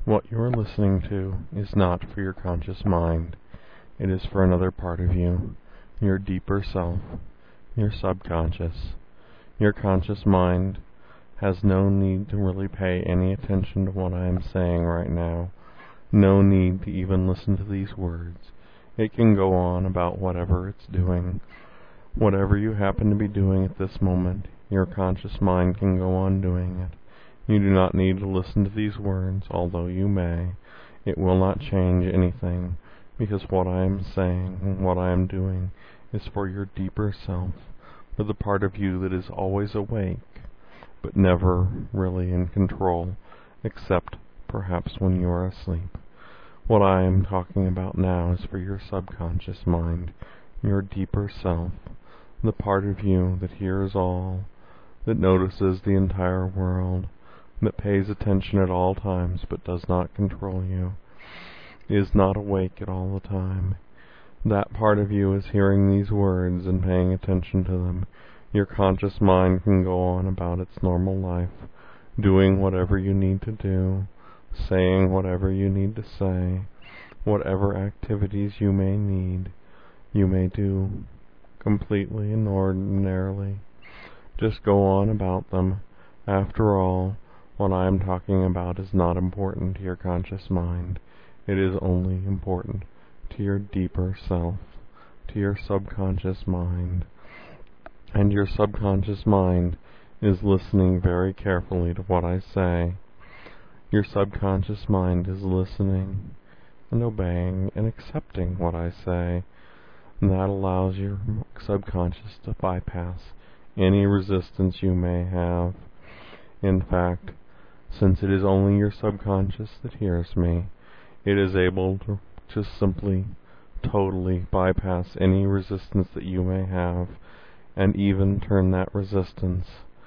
What you are listening to is not for your conscious mind. It is for another part of you, your deeper self, your subconscious. Your conscious mind has no need to really pay any attention to what I am saying right now. No need to even listen to these words. It can go on about whatever it's doing. Whatever you happen to be doing at this moment, your conscious mind can go on doing it. You do not need to listen to these words, although you may. It will not change anything, because what I am saying and what I am doing is for your deeper self, for the part of you that is always awake, but never really in control, except perhaps when you are asleep. What I am talking about now is for your subconscious mind, your deeper self, the part of you that hears all, that notices the entire world, that pays attention at all times but does not control you, is not awake at all the time. That part of you is hearing these words and paying attention to them. Your conscious mind can go on about its normal life, doing whatever you need to do, saying whatever you need to say, whatever activities you may need, you may do completely and ordinarily. Just go on about them. After all, what I am talking about is not important to your conscious mind. It is only important to your deeper self, to your subconscious mind. And your subconscious mind is listening very carefully to what I say. Your subconscious mind is listening and obeying and accepting what I say. And that allows your subconscious to bypass any resistance you may have. In fact, since it is only your subconscious that hears me, it is able to just simply, totally bypass any resistance that you may have, and even turn that resistance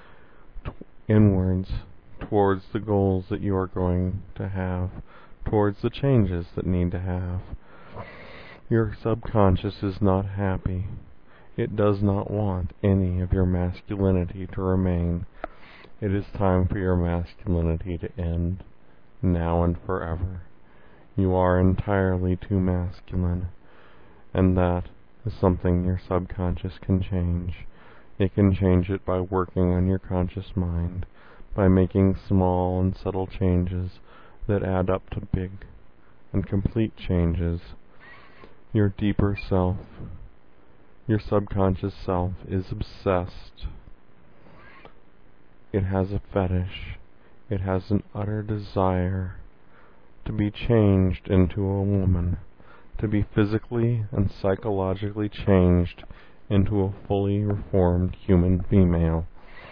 inwards, towards the goals that you are going to have, towards the changes that need to have. Your subconscious is not happy. It does not want any of your masculinity to remain. It is time for your masculinity to end, now and forever. You are entirely too masculine, and that is something your subconscious can change. It can change it by working on your conscious mind, by making small and subtle changes that add up to big and complete changes. Your deeper self, your subconscious self, is obsessed. It has a fetish. It has an utter desire to be changed into a woman, to be physically and psychologically changed into a fully reformed human female.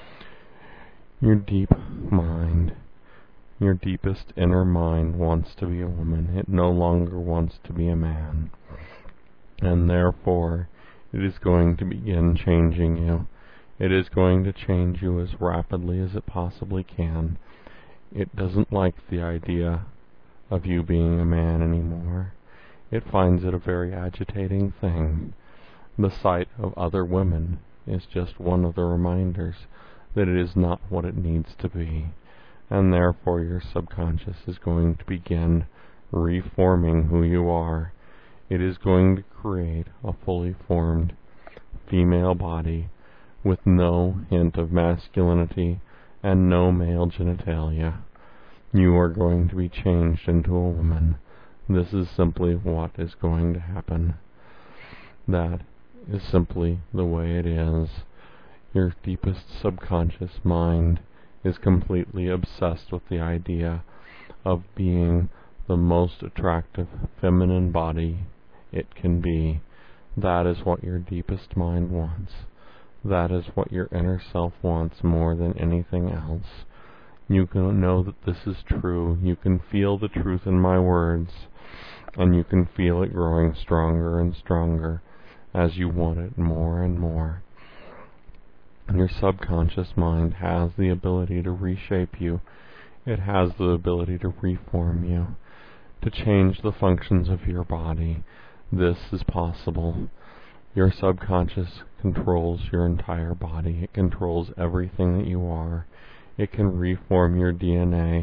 Your deep mind, your deepest inner mind wants to be a woman. It no longer wants to be a man. And therefore, it is going to begin changing you. It is going to change you as rapidly as it possibly can. It doesn't like the idea of you being a man anymore. It finds it a very agitating thing. The sight of other women is just one of the reminders that it is not what it needs to be, and therefore your subconscious is going to begin reforming who you are. It is going to create a fully formed female body with no hint of masculinity and no male genitalia. You are going to be changed into a woman. This is simply what is going to happen. That is simply the way it is. Your deepest subconscious mind is completely obsessed with the idea of being the most attractive feminine body it can be. That is what your deepest mind wants. That is what your inner self wants more than anything else. You can know that this is true. You can feel the truth in my words, and you can feel it growing stronger and stronger as you want it more and more. Your subconscious mind has the ability to reshape you. It has the ability to reform you, to change the functions of your body. This is possible. Your subconscious controls your entire body. It controls everything that you are. It can reform your DNA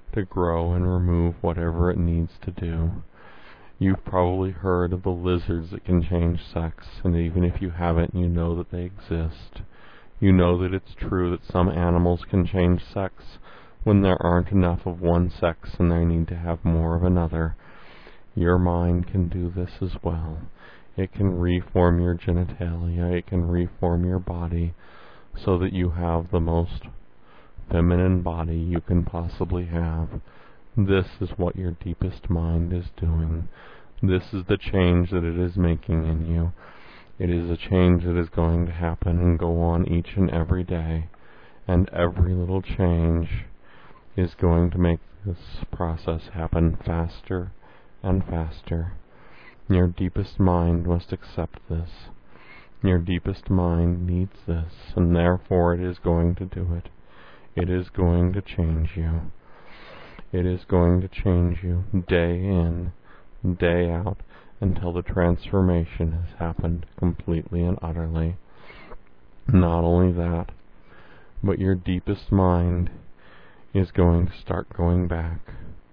to grow and remove whatever it needs to do. You've probably heard of the lizards that can change sex, and even if you haven't, you know that they exist. You know that it's true that some animals can change sex when there aren't enough of one sex and they need to have more of another. Your mind can do this as well. It can reform your genitalia, it can reform your body so that you have the most feminine body you can possibly have. This is what your deepest mind is doing. This is the change that it is making in you. It is a change that is going to happen and go on each and every day. And every little change is going to make this process happen faster and faster. Your deepest mind must accept this. Your deepest mind needs this, and therefore it is going to do it. It is going to change you. It is going to change you day in, day out, until the transformation has happened completely and utterly. Not only that, but your deepest mind is going to start going back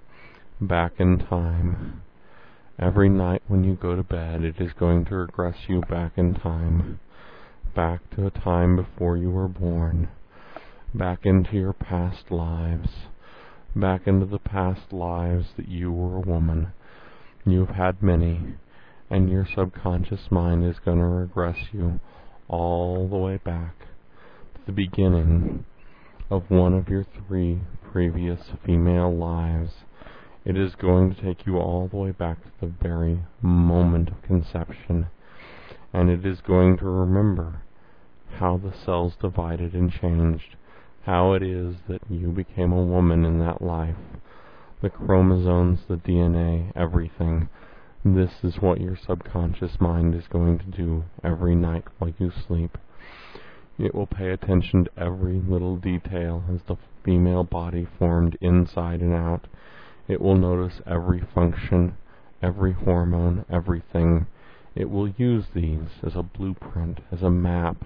in time. Every night when you go to bed, it is going to regress you back in time, back to a time before you were born, back into your past lives, back into the past lives that you were a woman. You've had many, and your subconscious mind is going to regress you all the way back to the beginning of one of your 3 previous female lives. It is going to take you all the way back to the very moment of conception, and it is going to remember how the cells divided and changed, how it is that you became a woman in that life, the chromosomes, the DNA, everything. This is what your subconscious mind is going to do every night while you sleep. It will pay attention to every little detail as the female body formed inside and out. It will notice every function, every hormone, everything. It will use these as a blueprint, as a map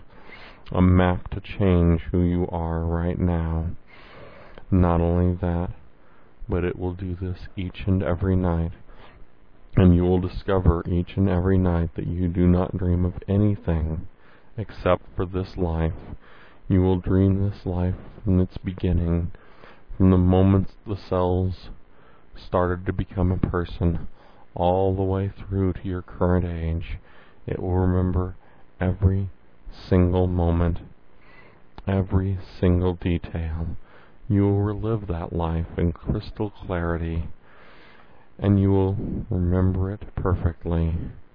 to change who you are right now. Not only that, but it will do this each and every night. And you will discover each and every night that you do not dream of anything except for this life. You will dream this life from its beginning, from the moment the cells started to become a person, all the way through to your current age. It will remember every single moment, every single detail. You will relive that life in crystal clarity, and you will remember it perfectly.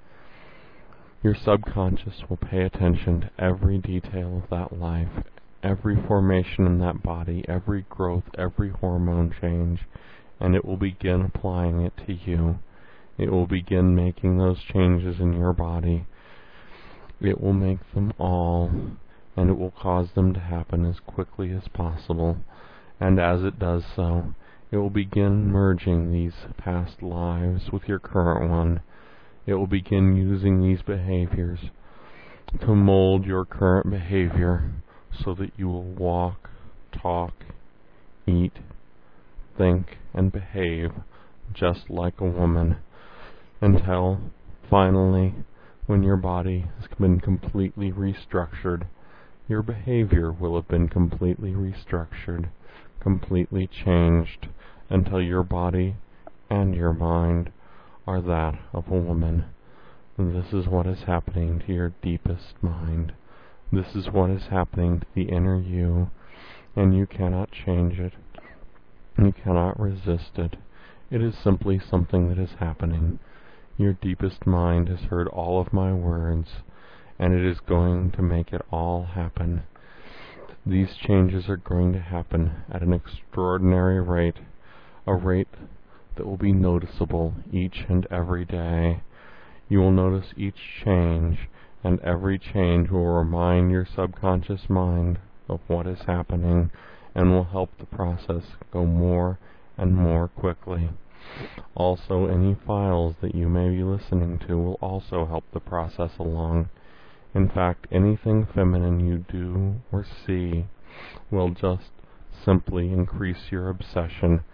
Your subconscious will pay attention to every detail of that life, every formation in that body, every growth, every hormone change, and it will begin applying it to you. It will begin making those changes in your body. It will make them all, and it will cause them to happen as quickly as possible. And as it does so, it will begin merging these past lives with your current one. It will begin using these behaviors to mold your current behavior so that you will walk, talk, eat, think, and behave just like a woman, until finally, when your body has been completely restructured, your behavior will have been completely restructured, completely changed, until your body and your mind are that of a woman. And this is what is happening to your deepest mind. This is what is happening to the inner you, and you cannot change it. You cannot resist it. It is simply something that is happening. Your deepest mind has heard all of my words, and it is going to make it all happen. These changes are going to happen at an extraordinary rate, a rate that will be noticeable each and every day. You will notice each change, and every change will remind your subconscious mind of what is happening, and will help the process go more and more quickly. Also, any files that you may be listening to will also help the process along. In fact, anything feminine you do or see will just simply increase your obsession.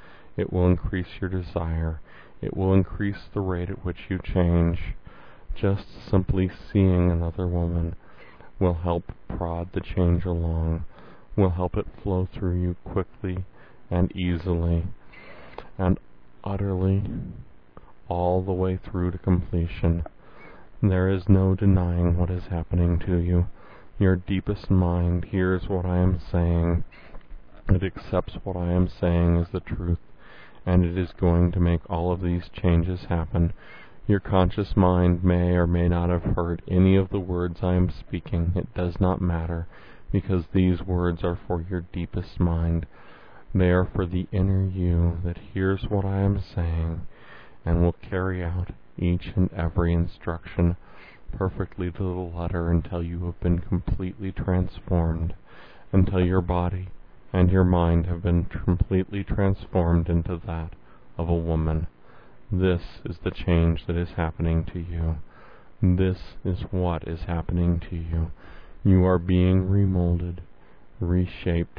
It will increase your desire. It will increase the rate at which you change. Just simply seeing another woman will help prod the change along, will help it flow through you quickly and easily and utterly, all the way through to completion. There is no denying what is happening to you. Your deepest mind hears what I am saying. It accepts what I am saying as the truth, and it is going to make all of these changes happen. Your conscious mind may or may not have heard any of the words I am speaking. It does not matter, because these words are for your deepest mind. They are for the inner you that hears what I am saying and will carry out each and every instruction perfectly to the letter until you have been completely transformed, until your body and your mind have been completely transformed into that of a woman. This is the change that is happening to you. This is what is happening to you. You are being remolded, reshaped,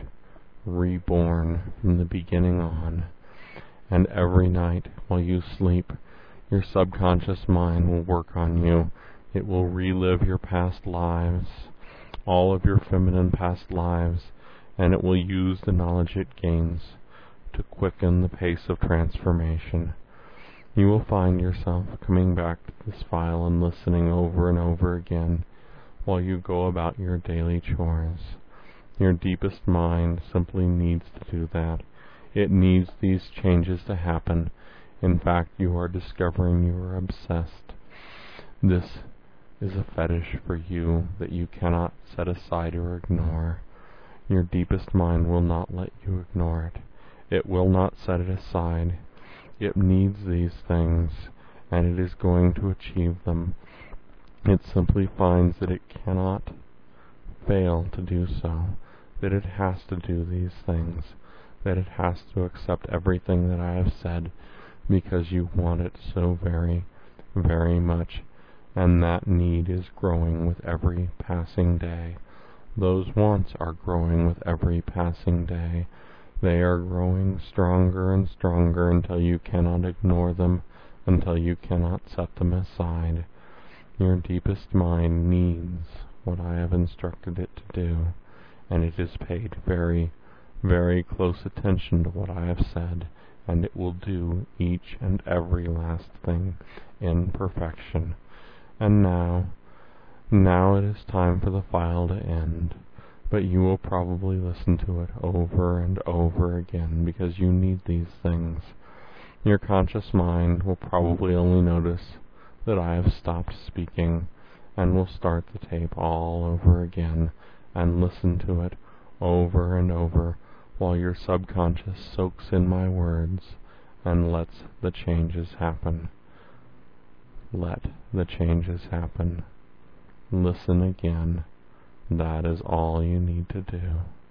reborn from the beginning on. And every night while you sleep, your subconscious mind will work on you. It will relive your past lives, all of your feminine past lives, and it will use the knowledge it gains to quicken the pace of transformation. You will find yourself coming back to this file and listening over and over again while you go about your daily chores. Your deepest mind simply needs to do that. It needs these changes to happen. In fact, you are discovering you are obsessed. This is a fetish for you that you cannot set aside or ignore. Your deepest mind will not let you ignore it. It will not set it aside. It needs these things, and it is going to achieve them. It simply finds that it cannot fail to do so, that it has to do these things, that it has to accept everything that I have said, because you want it so very, very much, and that need is growing with every passing day. Those wants are growing with every passing day. They are growing stronger and stronger until you cannot ignore them, until you cannot set them aside. Your deepest mind needs what I have instructed it to do, and it has paid very, very close attention to what I have said, and it will do each and every last thing in perfection. And now it is time for the file to end, but you will probably listen to it over and over again because you need these things. Your conscious mind will probably only notice that I have stopped speaking and will start the tape all over again and listen to it over and over while your subconscious soaks in my words and lets the changes happen. Let the changes happen. Listen again. That is all you need to do.